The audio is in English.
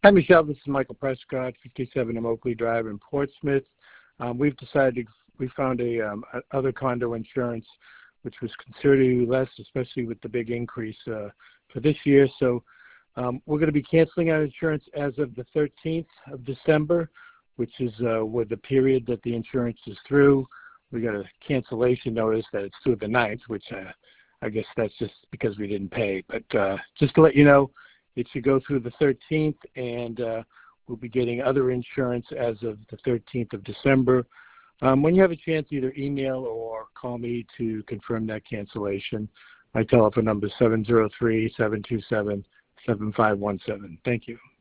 Hi, Michelle. This is Michael Prescott, 57 M Oakley Drive in Portsmouth. We found other condo insurance, which was considerably less, especially with the big increase for this year. So we're going to be canceling our insurance as of the 13th of December, which is with the period that the insurance is through. We got a cancellation notice that it's through the 9th, which I guess that's just because we didn't pay. But just to let you know, it should go through the 13th, and we'll be getting other insurance as of the 13th of December. When you have a chance, either email or call me to confirm that cancellation. My telephone number is 703-727-7517. Thank you.